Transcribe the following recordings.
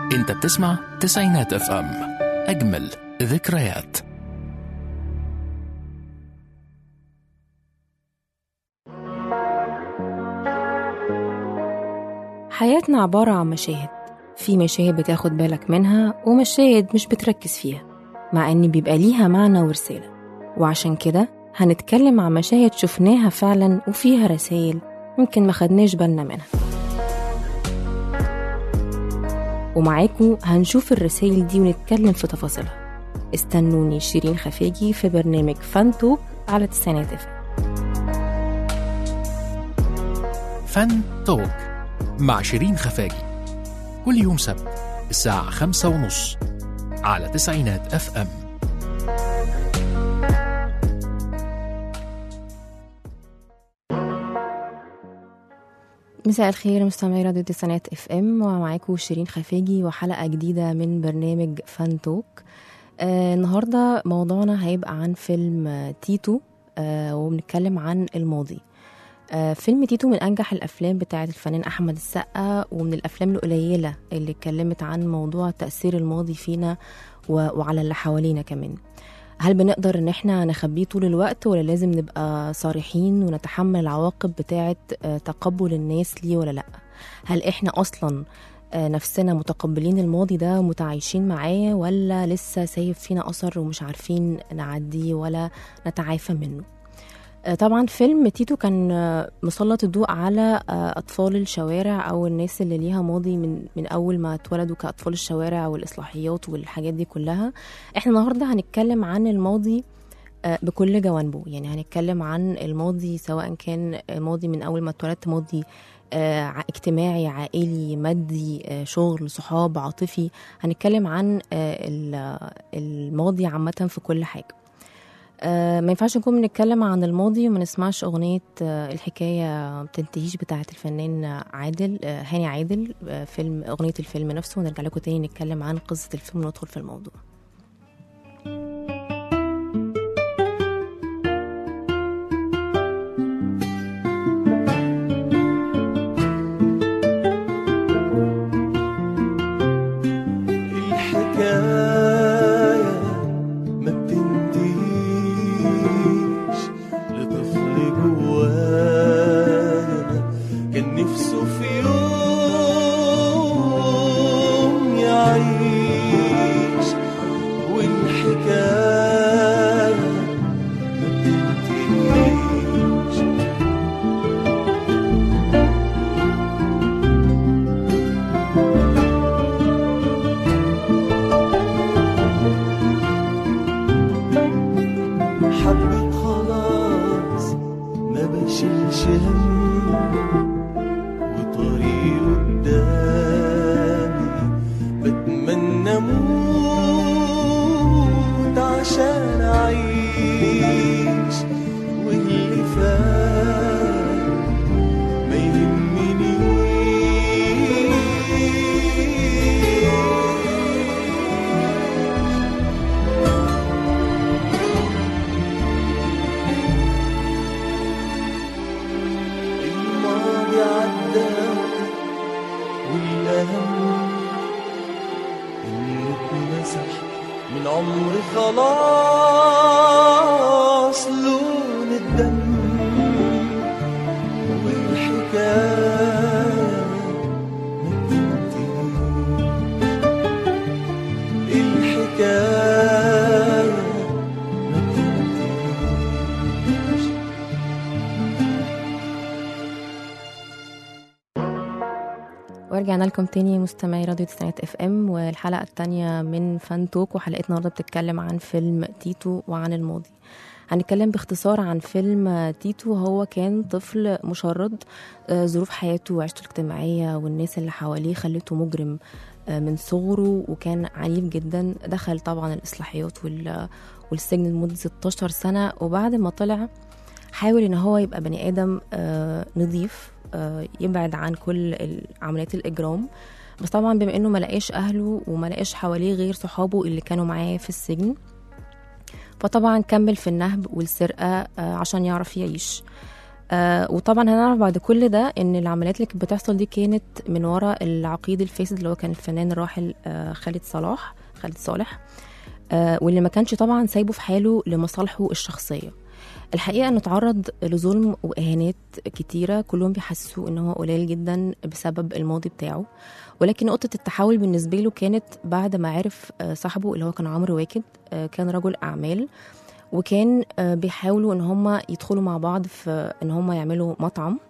انت بتسمع تسعينات اف ام، اجمل ذكريات. حياتنا عبارة عن مشاهد، في مشاهد بتاخد بالك منها ومشاهد مش بتركز فيها، مع ان بيبقى ليها معنى ورسالة. وعشان كده هنتكلم عن مشاهد شفناها فعلا وفيها رسائل يمكن ما خدناش بالنا منها، ومعاكم هنشوف الرسائل دي ونتكلم في تفاصيلها. استنوني شيرين خفاجي في برنامج فانتو على تسعينات اف ام. فن توك مع شيرين خفاجي، كل يوم سبت الساعة 5:30 على تسعينات اف ام. مساء الخير مستمعي راديو تسعينات اف ام، ومعاكم شيرين خفاجي وحلقة جديدة من برنامج فان توك. النهاردة موضوعنا هيبقى عن فيلم تيتو، وبنتكلم عن الماضي. فيلم تيتو من أنجح الأفلام بتاعة الفنان أحمد السقا، ومن الأفلام القليلة اللي اتكلمت عن موضوع تأثير الماضي فينا وعلى اللي حوالينا كمان. هل بنقدر إن احنا نخبيه طول الوقت، ولا لازم نبقى صارحين ونتحمل العواقب بتاعة تقبل الناس ليه ولا لأ؟ هل احنا أصلا نفسنا متقبلين الماضي ده متعايشين معاه، ولا لسه سايب فينا أثر ومش عارفين نعديه ولا نتعافى منه؟ طبعا فيلم تيتو كان مسلط الضوء على أطفال الشوارع أو الناس اللي ليها ماضي من أول ما اتولدوا كأطفال الشوارع والإصلاحيات والحاجات دي كلها. احنا النهاردة هنتكلم عن الماضي بكل جوانبه، يعني هنتكلم عن الماضي سواء كان ماضي من أول ما اتولدت، ماضي اجتماعي، عائلي، مادي، شغل، صحاب، عاطفي. هنتكلم عن الماضي عامة في كل حاجة. ما ينفعش نكون بنتكلم عن الماضي وما نسمعش أغنية الحكاية بتنتهيش بتاعة الفنان هاني عادل، أغنية الفيلم نفسه، ونرجع لكم تاني نتكلم عن قصة الفيلم وندخل في الموضوع. من عمري خلاص لون الدم والحكاية الحكاية ما تنتهيش. ورجعنا لكم تاني مستمعي راديو تسعينات اف ام، والحلقة التانية من فان توك، وحلقتنا النهارده بتتكلم عن فيلم تيتو وعن الماضي. هنتكلم باختصار عن فيلم تيتو. هو كان طفل مشرد، ظروف حياته وعيشته الاجتماعية والناس اللي حواليه خلته مجرم من صغره، وكان عنيف جدا. دخل طبعا الإصلاحيات والسجن لمدة 16 سنة، وبعد ما طلع حاول ان هو يبقى بني آدم نظيف، يبعد عن كل عمليات الإجرام. بس طبعا بما انه ما لقاش اهله وما لقاش حواليه غير صحابه اللي كانوا معاه في السجن، فطبعا كمل في النهب والسرقة عشان يعرف يعيش. وطبعا هنعرف بعد كل ده ان العمليات اللي كانت بتحصل دي كانت من وراء العقيد الفاسد اللي هو كان الفنان الراحل خالد صالح واللي ما كانش طبعا سايبه في حاله لمصالحه الشخصيه. الحقيقه انه تعرض لظلم واهانات كتيره، كلهم بيحسسوه ان هو قليل جدا بسبب الماضي بتاعه، ولكن نقطه التحول بالنسبه له كانت بعد ما عرف صاحبه اللي هو كان عمرو واكد، كان رجل اعمال، وكان بيحاولوا ان هم يدخلوا مع بعض في ان هم يعملوا مطعم.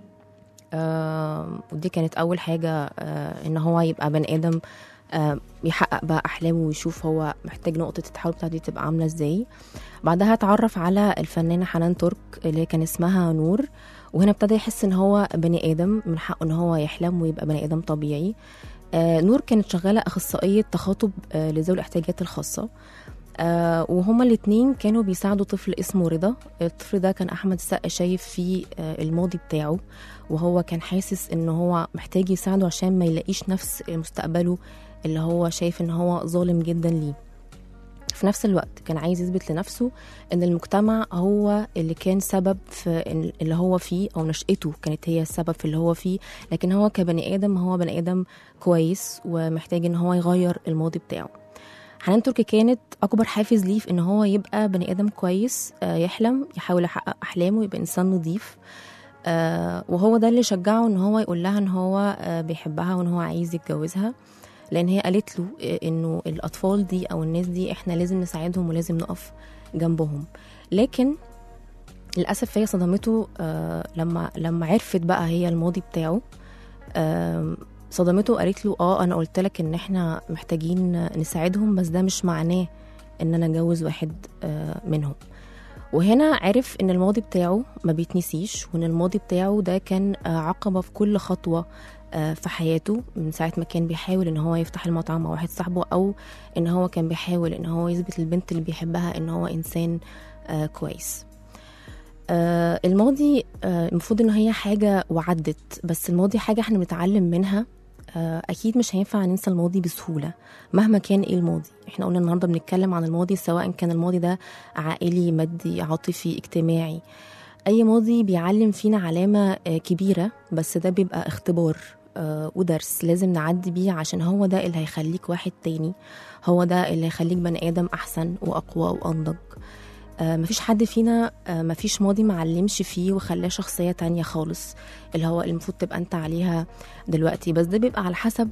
ودي كانت اول حاجه، ان هو يبقى بني ادم يحقق بقى احلامه ويشوف هو محتاج نقطه التحول بتاعته تبقى عامله ازاي. بعدها اتعرف على الفنانه حنان ترك اللي كان اسمها نور، وهنا ابتدى يحس ان هو بني ادم من حقه ان هو يحلم ويبقى بني ادم طبيعي. نور كانت شغاله اخصائيه تخاطب لذوي الاحتياجات الخاصه، وهما الاتنين كانوا بيساعدوا طفل اسمه رضا. الطفل ده كان أحمد السقا شايف فيه الماضي بتاعه، وهو كان حاسس ان هو محتاج يساعده عشان ما يلاقيش نفس مستقبله اللي هو شايف ان هو ظالم جدا ليه. في نفس الوقت كان عايز يثبت لنفسه ان المجتمع هو اللي كان سبب في اللي هو فيه، او نشأته كانت هي السبب في اللي هو فيه، لكن هو كبني آدم هو بني آدم كويس ومحتاج ان هو يغير الماضي بتاعه. حنان تركي كانت أكبر حافز ليه في إن هو يبقى بني آدم كويس، يحلم، يحاول يحقق أحلامه، يبقى إنسان نظيف. وهو ده اللي شجعه إن هو يقول لها إن هو بيحبها وإن هو عايز يتجوزها، لأن هي قالت له إنه الأطفال دي أو الناس دي إحنا لازم نساعدهم ولازم نقف جنبهم. لكن للأسف هي صدمته لما عرفت بقى هي الماضي بتاعه. صدمته وقالت له انا قلت لك ان احنا محتاجين نساعدهم، بس ده مش معناه ان انا اتجوز واحد منهم. وهنا عرف ان الماضي بتاعه ما بيتنسيش، وان الماضي بتاعه ده كان عقبة في كل خطوة في حياته، من ساعة ما كان بيحاول ان هو يفتح المطعم مع واحد صاحبه، او ان هو كان بيحاول ان هو يثبت للبنت اللي بيحبها ان هو انسان كويس. الماضي المفروض ان هي حاجة وعدت، بس الماضي حاجة احنا بنتعلم منها. اكيد مش هينفع ننسى الماضي بسهولة مهما كان ايه الماضي. احنا قلنا النهاردة بنتكلم عن الماضي، سواء كان الماضي ده عائلي، مادي، عاطفي، اجتماعي. اي ماضي بيعلم فينا علامة كبيرة، بس ده بيبقى اختبار ودرس لازم نعدي بيه، عشان هو ده اللي هيخليك واحد تاني، هو ده اللي هيخليك بني آدم احسن واقوى وانضج. مفيش حد فينا مفيش ماضي معلمش فيه وخلاه شخصية تانية خالص، اللي هو المفروض تبقى انت عليها دلوقتي. بس ده بيبقى على حسب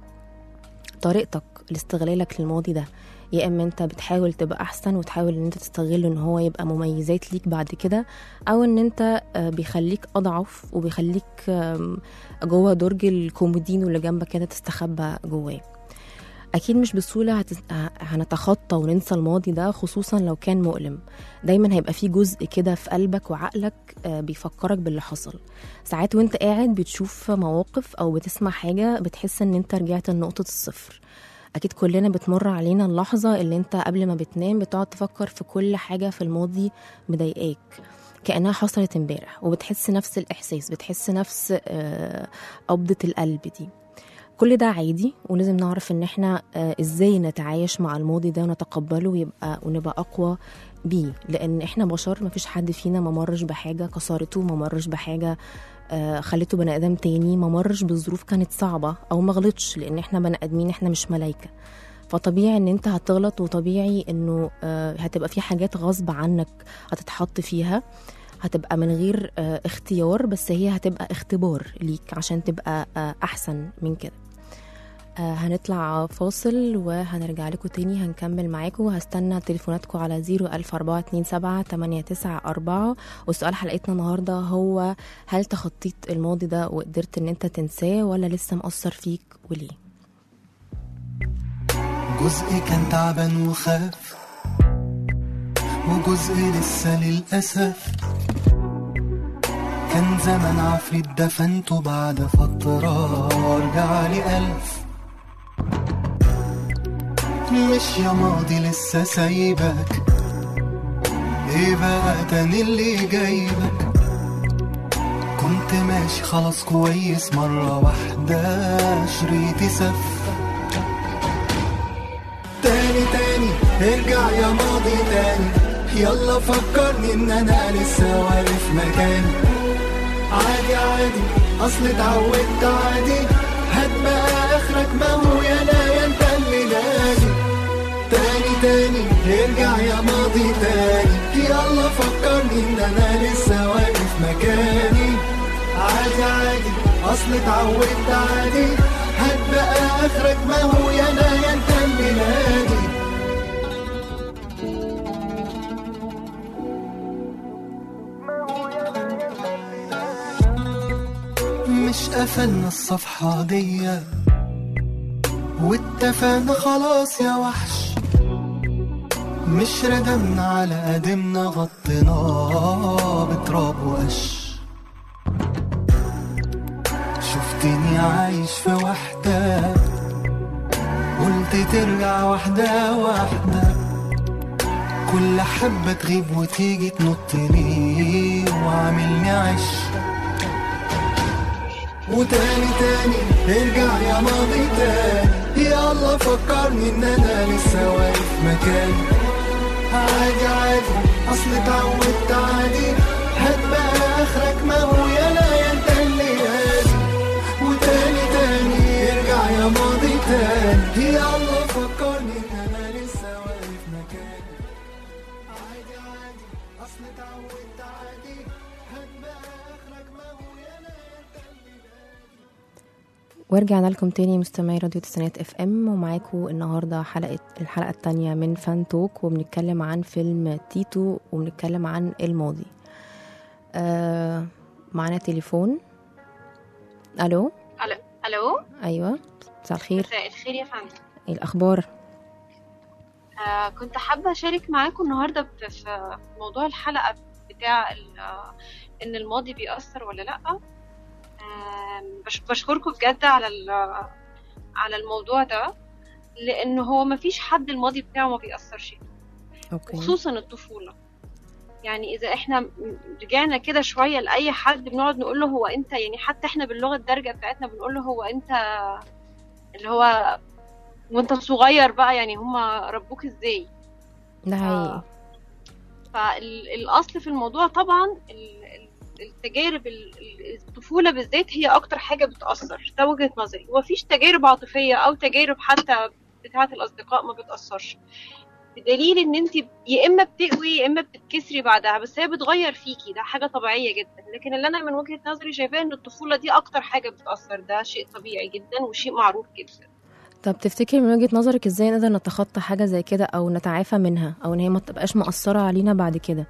طريقتك لاستغلالك للماضي ده. يا اما انت بتحاول تبقى احسن وتحاول ان انت تستغله ان هو يبقى مميزات ليك بعد كده، او ان انت بيخليك اضعف وبيخليك جوه درج الكومودين اللي جنبك كده تستخبى جواه. أكيد مش بسهولة هنتخطى وننسى الماضي ده، خصوصا لو كان مؤلم. دايما هيبقى فيه جزء كده في قلبك وعقلك بيفكرك باللي حصل. ساعات وانت قاعد بتشوف مواقف أو بتسمع حاجة بتحس ان انت رجعت لنقطة الصفر. أكيد كلنا بتمر علينا اللحظة اللي انت قبل ما بتنام بتقعد تفكر في كل حاجة في الماضي مضايقاك كأنها حصلت امبارح، وبتحس نفس الإحساس، بتحس نفس قبضة القلب دي. كل ده عادي، ولازم نعرف ان احنا ازاي نتعايش مع الماضي ده ونتقبله ونبقى اقوى بيه، لان احنا بشر، مفيش حد فينا ما مرش بحاجه كسرته، ما مرش بحاجه خلته بني ادم تاني، ما مرش بظروف كانت صعبه او ما غلطش، لان احنا بني ادمين، احنا مش ملايكه. فطبيعي ان انت هتغلط، وطبيعي انه هتبقى في حاجات غصب عنك هتتحط فيها، هتبقى من غير اختيار، بس هي هتبقى اختبار ليك عشان تبقى احسن من كده. هنطلع فاصل وهنرجع لكم تاني، هنكمل معاكم، وهستنى تليفوناتكم على 01427 وسؤال حلقتنا النهاردة هو: هل تخطيت الماضي ده وقدرت ان انت تنساه، ولا لسه مأثر فيك وليه؟ جزء كان تعبان وخاف، وجزء لسه للأسف. كان زمان عفريت دفنته، بعد فترة رجع لي ألف. مش يا ماضي لسه سايبك، ايه بقى تاني اللي جايبك؟ كنت ماشي خلاص كويس، مرة واحدة شريطي سف. تاني ارجع يا ماضي تاني، يلا فكرني ان انا لسه واقف مكاني. عادي عادي اصل اتعودت عادي، هات بقى اخرك ما هو يا لا يا انت اللي نادي. تاني ارجع يا ماضي تاني، يلا فكرني ان انا لسه واقف مكاني. عادي عادي اصل اتعودت عادي، هات بقى اخرك ما هو يا لا يا انت اللي نادي. مش قفلنا الصفحة دي واتفقنا خلاص يا وحش، مش ردمنا على قدمنا غطيناه بتراب وقش. شفتني عايش في وحدة، قلت ترجع واحدة واحدة، كل حبة تغيب وتيجي تنطني وعاملني عش. وتاني ارجع يا ماضي تاني، يلا فكرني ان انا لسه واقف مكاني. عادي عادي اصل اتعودت عادي، هات بقى اخرك ما هو يا لا يا انت اللي هادي. وتاني ارجع يا ماضي تاني، يلا فكرني ان انا لسه واقف مكاني. عادي عادي اصل اتعودت عادي، هات بقى اخرك ما هو يا لا يا انت اللي هادي. ورجعنا لكم تاني مستمعي راديو تسعينات اف ام، ومعاكم النهارده الحلقه الثانيه من فان توك، وبنتكلم عن فيلم تيتو وبنتكلم عن الماضي. معانا تليفون. الو. الو. ايوه، مساء الخير. مساء الخير يا فندم. ايه الاخبار؟ كنت حابه اشارك معاكم النهارده في موضوع الحلقه بتاع ان الماضي بيأثر ولا لا. بشكركم بجد على الموضوع ده، لان هو مفيش حد الماضي بتاعه ما بيأثرش، خصوصا الطفوله. يعني اذا احنا رجعنا كده شويه لاي حد بنقعد نقول له هو انت، يعني حتى احنا باللغه الدارجه بتاعتنا بنقول له هو انت، اللي هو وانت صغير بقى، يعني هما ربوك ازاي. ده حقيقي. فالاصل في الموضوع طبعا التجارب الطفوله بالذات هي اكتر حاجه بتاثر، ده وجهه نظري. ومفيش تجارب عاطفيه او تجارب حتى بتاعه الاصدقاء ما بتاثرش، بدليل ان انت يا اما بتقوي يا اما بتتكسري بعدها، بس هي بتغير فيكي، ده حاجه طبيعيه جدا. لكن اللي انا من وجهه نظري شايفاه ان الطفوله دي اكتر حاجه بتاثر، ده شيء طبيعي جدا وشيء معروف جدا. طب تفتكري من وجهة نظرك ازاي نقدر نتخطى حاجة زي كده او نتعافى منها، او ان هي ما تبقاش مؤثرة علينا بعد كده؟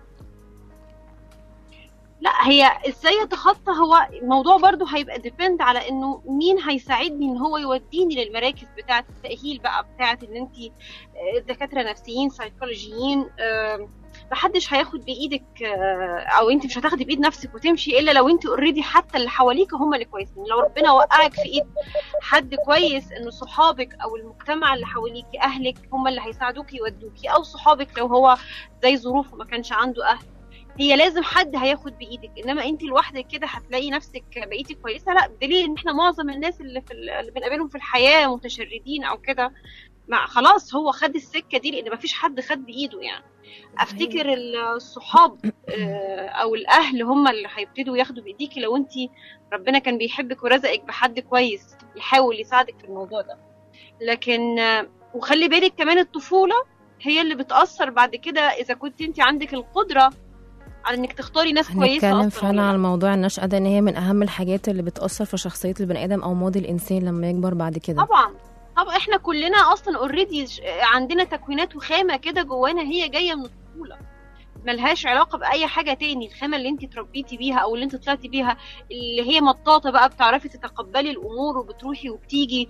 لا، هي ازاي اتخطى، هو الموضوع برضو هيبقى ديبند على انه مين هيساعدني ان هو يوديني للمراكز بتاعه التأهيل بقى، بتاعه ان انت دكاترة نفسيين سايكولوجيين. محدش هياخد بايدك، او انت مش هتاخدي بايد نفسك وتمشي الا لو انت اوريدي حتى اللي حواليك هم اللي كويسين. لو ربنا وقعك في ايد حد كويس، انه صحابك او المجتمع اللي حواليكي اهلك هم اللي هيساعدوكي يودوكي، او صحابك لو هو زي ظروفه ما كانش عنده اهل، هي لازم حد هياخد بايدك. انما انت لوحدك كده هتلاقي نفسك بقيتي كويسه؟ لا، بدليل ان احنا معظم الناس اللي بنقابلهم في الحياه متشردين او كده، خلاص هو خد السكه دي، لان مفيش حد خد بايده. يعني افتكر الصحاب او الاهل هم اللي هيبتدوا ياخدوا بايديكي لو انت ربنا كان بيحبك ورزقك بحد كويس يحاول يساعدك في الموضوع ده. لكن وخلي بالك كمان الطفوله هي اللي بتاثر بعد كده، اذا كنت انت عندك القدره على انك تختاري ناس كويسه. هنتكلم فعلا على موضوع النشأة ده، ان هي من اهم الحاجات اللي بتأثر في شخصية البني ادم او ماضي الانسان لما يكبر بعد كده. طبعا احنا كلنا اصلا اوريدي عندنا تكوينات وخامه كده جوانا، هي جايه من الطفوله، ملهاش علاقه باي حاجه تاني. الخامه اللي انت تربيتي بيها او اللي انت طلعتي بيها، اللي هي مطاطه بقى، بتعرفي تتقبلي الامور وبتروحي وبتيجي،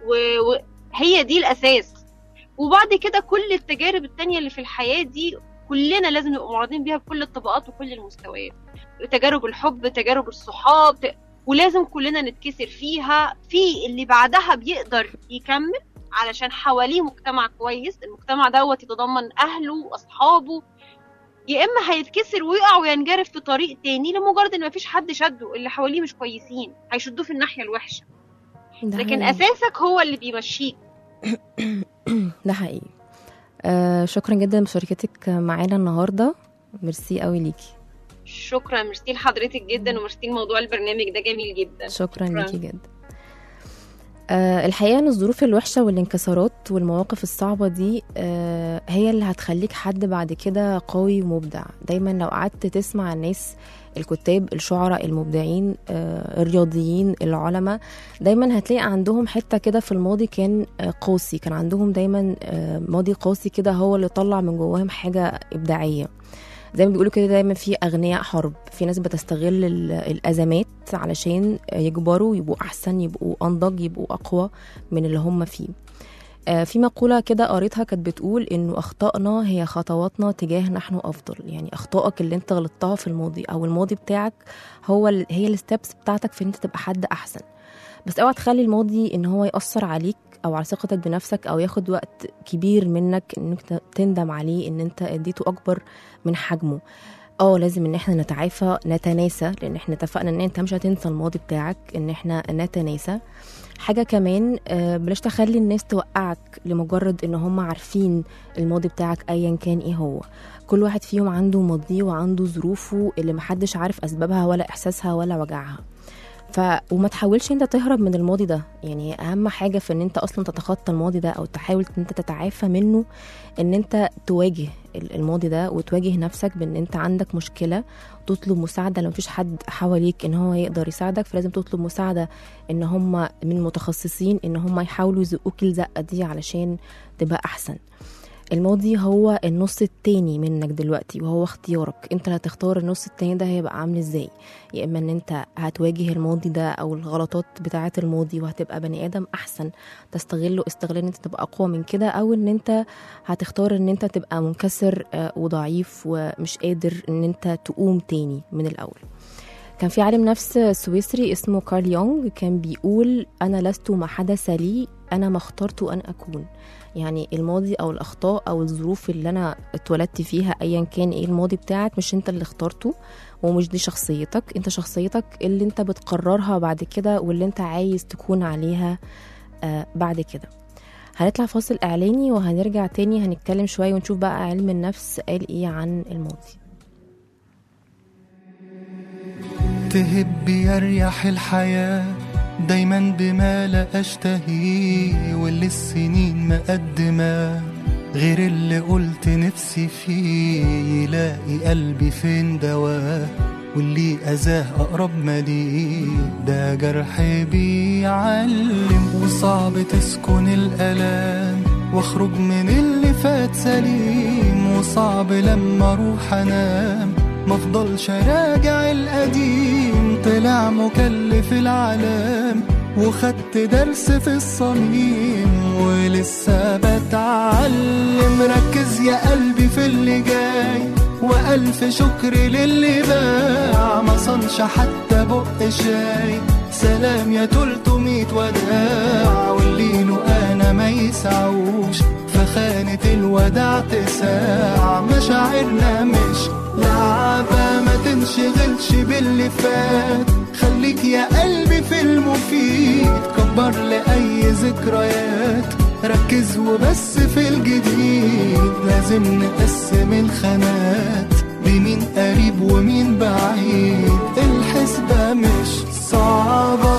وهي دي الاساس. وبعد كده كل التجارب التانية اللي في الحياه دي كلنا لازم نبقى معرضين بيها بكل الطبقات وكل المستويات، تجارب الحب، تجارب الصحاب، ولازم كلنا نتكسر فيها. في اللي بعدها بيقدر يكمل علشان حواليه مجتمع كويس، المجتمع دوت يتضمن أهله وأصحابه، يا إما هيتكسر ويقع وينجرف في طريق تاني لمجرد إن مفيش حد شده، اللي حواليه مش كويسين هيشدوه في الناحية الوحشة، لكن أساسك هو اللي بيمشيك. ده حقيقي. شكرا جدا بمشاركتك معانا النهاردة، ميرسي قوي ليكي. شكرا، ميرسي لحضرتك جدا، وميرسي لموضوع البرنامج ده جميل جدا. شكرا ليكي جدا. الحقيقة ان الظروف الوحشة والانكسارات والمواقف الصعبة دي هي اللي هتخليك حد بعد كده قوي ومبدع. دايما لو قعدت تسمع الناس، الكتاب، الشعراء، المبدعين، الرياضيين، العلماء، دايما هتلاقي عندهم حتة كده في الماضي كان قاسي، كان عندهم دايما ماضي قاسي كده هو اللي طلع من جواهم حاجة إبداعية. زي ما بيقولوا كده دايما في أغنياء حرب، في ناس بتستغل الأزمات علشان يكبروا، يبقوا أحسن، يبقوا أنضج، يبقوا أقوى من اللي هم فيه. في مقولة كده قريتها كانت بتقول إنه أخطائنا هي خطواتنا تجاه نحن أفضل. يعني أخطائك اللي أنت غلطتها في الماضي أو الماضي بتاعك هي الستبس بتاعتك في إن أنت تبقى حد أحسن. بس اوعى تخلي الماضي إن هو يأثر عليك أو على ثقتك بنفسك، أو ياخد وقت كبير منك إنك تندم عليه إن أنت اديته أكبر من حجمه. لازم ان احنا نتعافى، نتناسى، لان احنا اتفقنا ان انت مش هتنسى الماضي بتاعك، ان احنا نتناسى. حاجة كمان، بلاش تخلي الناس توقعك لمجرد ان هم عارفين الماضي بتاعك ايا كان ايه هو. كل واحد فيهم عنده ماضيه وعنده ظروفه اللي محدش عارف اسبابها ولا احساسها ولا وجعها. وما تحاولش انت تهرب من الماضي ده. يعني اهم حاجة في ان انت اصلا تتخطى الماضي ده او تحاول ان انت تتعافى منه، ان انت تواجه الماضي ده وتواجه نفسك بان انت عندك مشكلة، تطلب مساعدة. لو مفيش حد حواليك ان هو يقدر يساعدك، فلازم تطلب مساعدة ان هم من متخصصين ان هم يحاولوا يزقوك الزقة دي علشان تبقى احسن. الماضي هو النص التاني منك دلوقتي، وهو اختيارك انت اللي هتختار النص التاني ده هيبقى عامل ازاي. يا اما ان انت هتواجه الماضي ده او الغلطات بتاعه الماضي وهتبقى بني ادم احسن تستغله استغلال ان انت تبقى اقوى من كده، او ان انت هتختار ان انت تبقى منكسر وضعيف ومش قادر ان انت تقوم تاني من الاول. كان في عالم نفس سويسري اسمه كارل يونغ كان بيقول: انا لست ما حدث لي، انا ما اخترت ان اكون. يعني الماضي او الاخطاء او الظروف اللي انا اتولدت فيها ايا كان ايه الماضي بتاعك، مش انت اللي اخترته ومش دي شخصيتك. انت شخصيتك اللي انت بتقررها بعد كده واللي انت عايز تكون عليها بعد كده. هنطلع فاصل اعلاني وهنرجع تاني هنتكلم شوية ونشوف بقى علم النفس قال ايه عن الماضي. تهب يريح الحياة دايما بما لا أشتهيه، واللي السنين مقدمة غير اللي قلت نفسي فيه. يلاقي قلبي فين دواه، واللي أذاه أقرب ما ليه. ده جرح بيعلم، وصعب تسكن الألام واخرج من اللي فات سليم. وصعب لما اروح انام مفضلش راجع القديم. طلع مكلف العالم وخدت درس في الصميم، ولسه بتعلم. ركز يا قلبي في اللي جاي، وألف شكر للي باع ما صنش حتى بق شاي. سلام يا 300 وداع، واللي له أنا ما يسعوش فخانة الوداع تساع. مشاعرنا مش لعبة، ما تنشغلش باللي فات. خليك يا قلبي في المفيد، كبر لأي ذكريات. ركز وبس في الجديد، لازم نقسم الخانات بمين قريب ومين بعيد. الحسبة مش صعبة،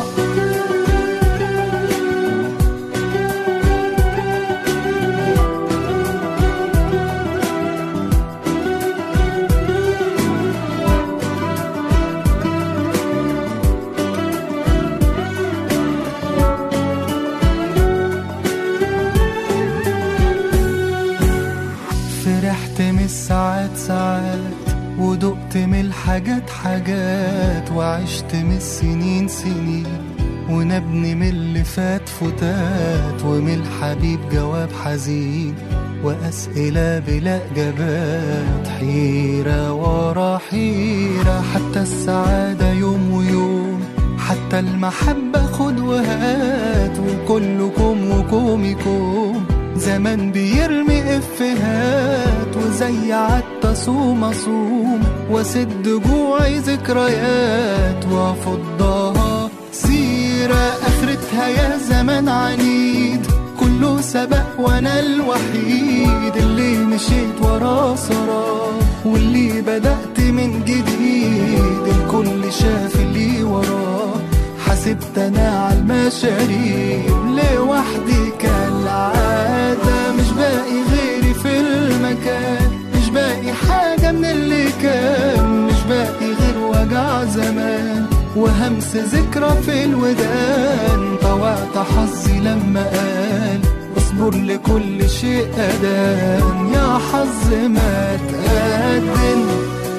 ساعات ودقت من الحاجات حاجات، وعشت من السنين سنين، ونبني من اللي فات فتات. ومن الحبيب جواب حزين، وأسئلة بلا إجابات. حيرة ورا حيرة، حتى السعادة يوم ويوم، حتى المحبة خد وهات. وكلكم وكومكم زمان بيرمي إفهات، وزي عدت صوم أصوم وسد جوعي ذكريات. وأفضها سيرة آخرتها يا زمان عنيد، كله سبق وأنا الوحيد اللي مشيت ورا سراب. واللي بدأت من جديد الكل شاف اللي وراه. حسبت انا على المشاريب لوحدي كالعادة، مش باقي غيري في المكان، مش باقي حاجة من اللي كان، مش باقي غير وجع زمان وهمس ذكرى في الودان. طوعت حظي لما قال اصبر لكل شيء أدان، يا حظ ما تقدم.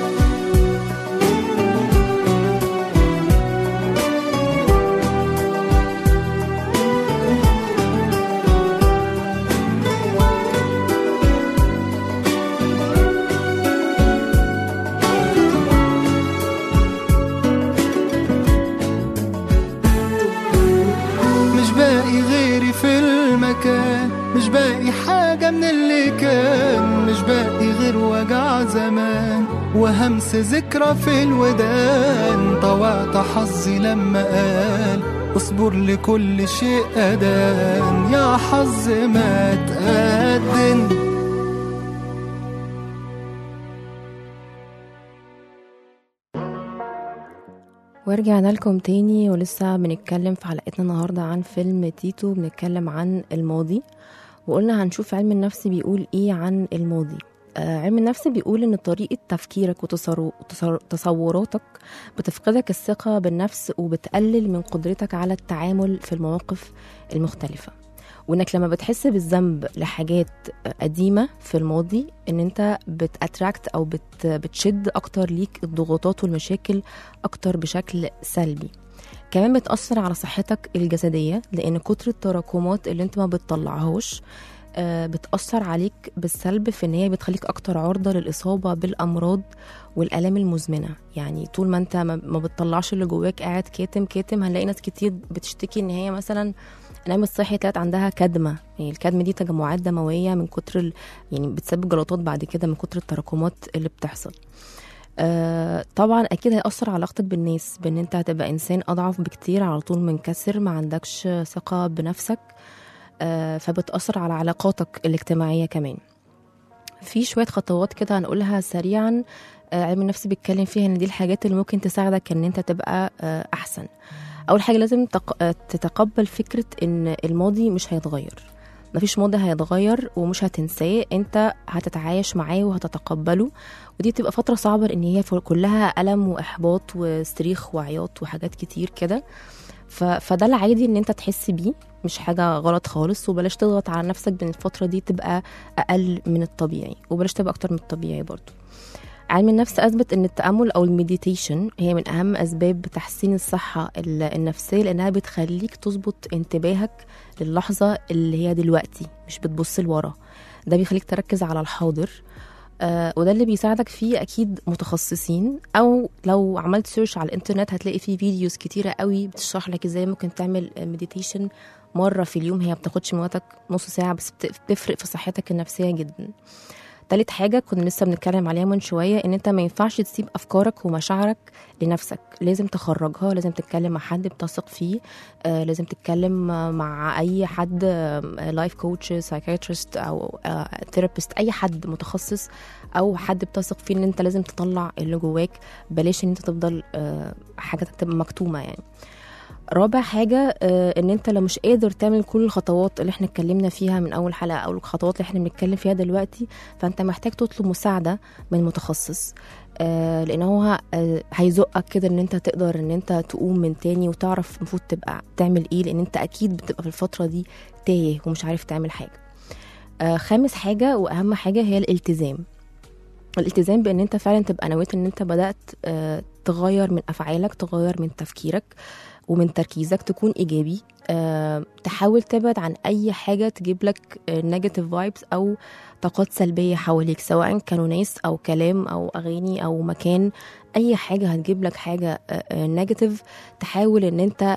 مش باقي حاجة من اللي كان، مش باقي غير وجع زمان وهمس ذكرى في الودان. طوعت حظي لما قال اصبر لكل شيء أدان، يا حظ ما تقدم. ورجعنا لكم تاني ولسه بنتكلم في حلقتنا النهاردة عن فيلم تيتو. بنتكلم عن الماضي وقلنا هنشوف علم النفس بيقول ايه عن الماضي. علم النفس بيقول ان طريقة تفكيرك وتصوراتك بتفقدك الثقة بالنفس وبتقلل من قدرتك على التعامل في المواقف المختلفة، وانك لما بتحس بالذنب لحاجات قديمة في الماضي ان انت بتأتراكت او بتشد اكتر ليك الضغوطات والمشاكل اكتر بشكل سلبي. كمان بتأثر على صحتك الجسدية لان كتر التراكمات اللي انت ما بتطلعهاش بتأثر عليك بالسلب في ان هي بتخليك اكتر عرضة للإصابة بالأمراض والآلام المزمنة. يعني طول ما انت ما بتطلعش اللي جواك قاعد كاتم هنلاقي ناس كتير بتشتكي ان هي مثلا العلم الصحي طلعت عندها كدمة. يعني الكدمة دي تجمعات دموية من كتر يعني بتسبب جلطات بعد كده من كتر التراكمات اللي بتحصل. طبعا اكيد هيأثر على علاقتك بالناس بان انت هتبقى انسان اضعف بكتير، على طول منكسر، ما عندكش ثقة بنفسك، فبتأثر على علاقاتك الاجتماعية كمان. في شوية خطوات كده هنقولها سريعا علم النفس بيتكلم فيها ان دي الحاجات اللي ممكن تساعدك ان انت تبقى احسن. اول حاجة لازم تتقبل فكرة ان الماضي مش هيتغير، مفيش ماضي هيتغير ومش هتنساه، انت هتتعايش معاه وهتتقبله. ودي بتبقى فترة صعبة ان هي كلها ألم وإحباط وصريخ وعياط وحاجات كتير كده. فده العادي ان انت تحس بيه، مش حاجة غلط خالص. وبلاش تضغط على نفسك بان الفترة دي تبقى اقل من الطبيعي، وبلاش تبقى اكتر من الطبيعي برضو. علم النفس اثبت ان التأمل او المديتيشن هي من اهم اسباب تحسين الصحة النفسية، لانها بتخليك تظبط انتباهك للحظة اللي هي دلوقتي، مش بتبص لورا. ده بيخليك تركز على الحاضر، وده اللي بيساعدك فيه اكيد متخصصين، او لو عملت سيرش على الانترنت هتلاقي فيه فيديوز كتيرة قوي بتشرح لك ازاي ممكن تعمل مديتيشن مرة في اليوم. هي بتاخدش من وقتك نص ساعة بس بتفرق في صحتك النفسية جدا. تالت حاجة كنا لسه بنتكلم عليها من شوية، ان انت ما ينفعش تسيب افكارك ومشاعرك لنفسك، لازم تخرجها، لازم تتكلم مع حد بتثق فيه، لازم تتكلم مع اي حد، لايف كوتش، سايكايترست او ثيرابيست، اي حد متخصص او حد بتثق فيه، ان انت لازم تطلع اللي جواك، بلاش ان انت تفضل حاجة تبقى مكتومة يعني. رابع حاجة ان انت لو مش قادر تعمل كل الخطوات اللي احنا اتكلمنا فيها من اول حلقة او الخطوات اللي احنا بنتكلم فيها دلوقتي، فانت محتاج تطلب مساعدة من متخصص، لان هو هيزقك كده ان انت تقدر ان انت تقوم من تاني وتعرف المفروض تبقى تعمل ايه، لان انت اكيد بتبقى في الفترة دي تايه ومش عارف تعمل حاجة. خامس حاجة واهم حاجة هي الالتزام. الالتزام بان انت فعلا تبقى نويت ان انت بدأت تغير من افعالك، تغير من تفكيرك ومن تركيزك، تكون إيجابي، تحاول تبعد عن أي حاجة تجيب لك نيجاتيف فايبس أو طاقات سلبية حواليك، سواء كانوا ناس أو كلام أو أغاني أو مكان. أي حاجة هتجيب لك حاجة نيجاتيف تحاول أن أنت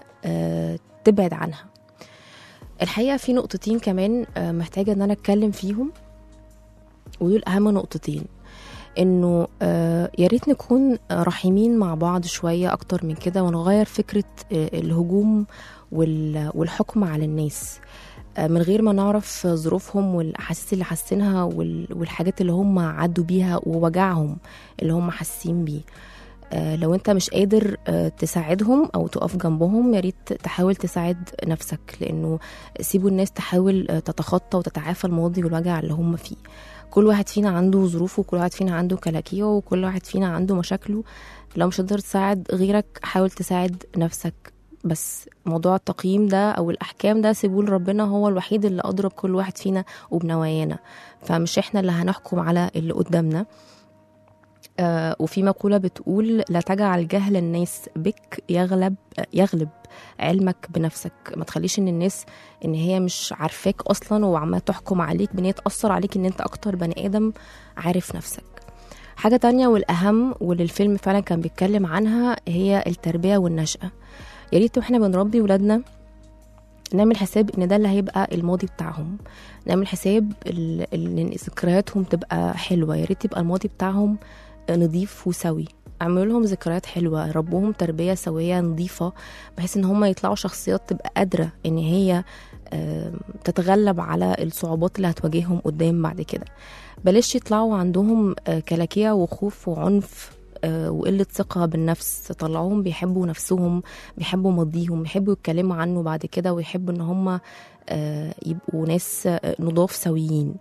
تبعد عنها. الحقيقة في نقطتين كمان محتاجة أن أنا أتكلم فيهم، ودول أهم نقطتين. انه يا ريت نكون رحيمين مع بعض شويه اكتر من كده، ونغير فكره الهجوم والحكم على الناس من غير ما نعرف ظروفهم والاحاسيس اللي حاسينها والحاجات اللي هم عدوا بيها ووجعهم اللي هم حاسين بيه. لو انت مش قادر تساعدهم او تقف جنبهم، يا ريت تحاول تساعد نفسك، لانه سيبوا الناس تحاول تتخطى وتتعافى الماضي والوجع اللي هم فيه. كل واحد فينا عنده ظروفه، وكل واحد فينا عنده كلاكيه، وكل واحد فينا عنده مشاكله. لو مش قادر تساعد غيرك حاول تساعد نفسك. بس موضوع التقييم ده او الاحكام ده سيبوه لربنا، هو الوحيد اللي ادرى بكل واحد فينا وبنوايانا، فمش احنا اللي هنحكم على اللي قدامنا. وفي مقولة بتقول لا تجعل جهل الناس بك يغلب علمك بنفسك. ما تخليش ان الناس ان هي مش عارفاك اصلا وعمالة تحكم عليك بان هي تأثر عليك ان انت اكتر بني ادم عارف نفسك. حاجة تانية والاهم واللي الفيلم فعلا كان بيتكلم عنها هي التربية والنشأة. يا ريت واحنا بنربي ولادنا نعمل حساب ان ده اللي هيبقى الماضي بتاعهم، نعمل حساب ان ذكرياتهم تبقى حلوة. يا ريت يبقى الماضي بتاعهم نضيف وسوي. اعملوا لهم ذكريات حلوة، ربوهم تربية سوية نظيفة، بحيث ان هم يطلعوا شخصيات تبقى قادرة ان هي تتغلب على الصعوبات اللي هتواجههم قدام بعد كده. بلاش يطلعوا عندهم كلاكية وخوف وعنف وقلة ثقة بالنفس. طلعوهم بيحبوا نفسهم، بيحبوا ماضيهم، بيحبوا يتكلموا عنه بعد كده، ويحبوا ان هم يبقوا ناس نضاف سويين.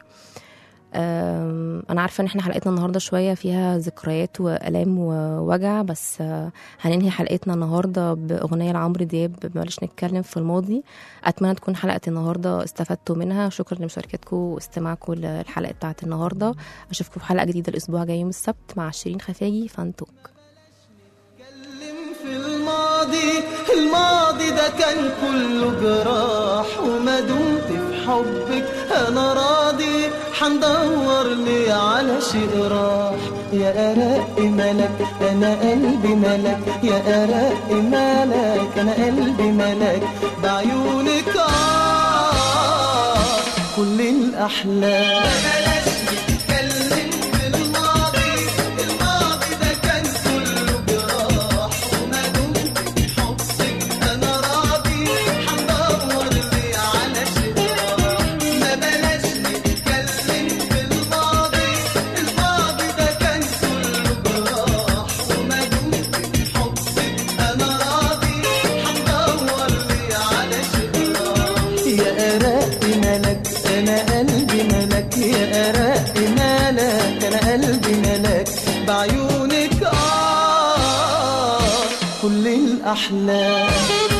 انا عارفه ان احنا حلقتنا النهارده شويه فيها ذكريات والام ووجع، بس هننهي حلقتنا النهارده باغنيه لعمرو دياب، بلاش نتكلم في الماضي. اتمنى تكون حلقه النهارده استفدتوا منها. شكرا لمشاركتكم واستماعكم للحلقه بتاعت النهارده. اشوفكم في حلقه جديده الاسبوع الجاي يوم السبت مع شيرين خفاجي فانتوك. الماضي ده كان كله جراح، وما دمت في حبك انا راضي، حندور لي على شيء راح. يا أرق ملك انا قلبي ملك، يا أرق ملك انا قلبي ملك، بعيونك كل الاحلام. بعيونك كل الأحلام.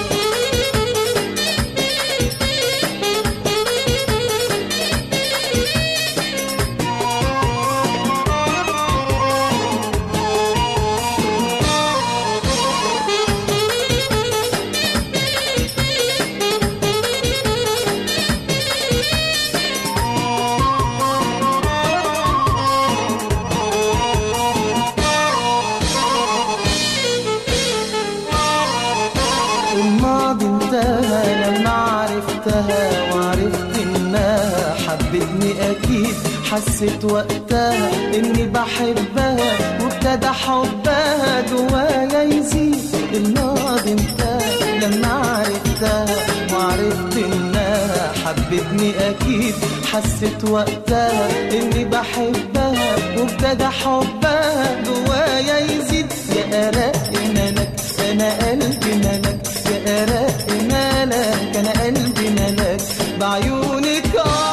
وعرفت انها حبتني اكيد، حسيت وقتها اني بحبها، وابتدى حبها جوايا يزيد. الماضي انتهى لما عرفتها، وعرفت انها حبتني اكيد، حسيت وقتها اني بحبها، وابتدى حبها جوايا يزيد. يا أرق ملك انا قلبي ملك، يا أرق ملك انا قلبي ملك، بعيونك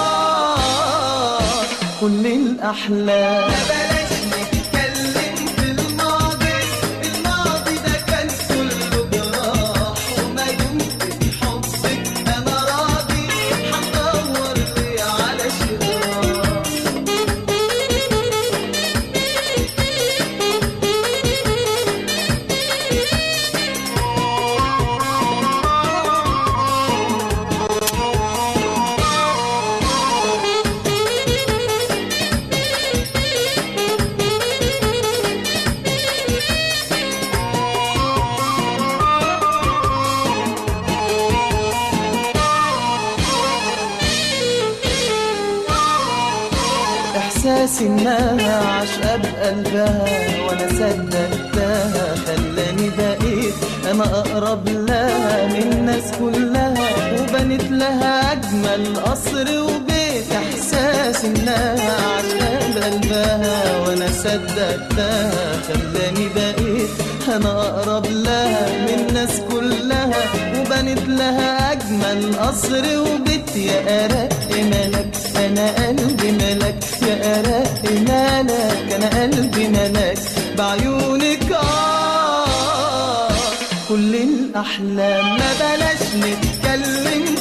كل الأحلام. بلاش نتكلم في الماضي، الماضي ده كان كله جراح، وما دمت في حبك أنا راضي، حندور لي على شيء راح. إحساسي إنها عاشقة بقلبها وأنا صدقتها، خلاني بقيت أنا أقرب لها من الناس كلها، وبنت لها أجمل قصر وبيت. إحساسي إنها عاشقة بقلبها وأنا صدقتها، خلاني بقيت أنا أقرب لها من الناس كلها، وبنت لها أجمل قصر وبيت. يا أرق ملك أنا قلبي ملك، يا أرق ملك أنا قلبي ملك بعيونك. كل الأحلام ما بلاش نتكلم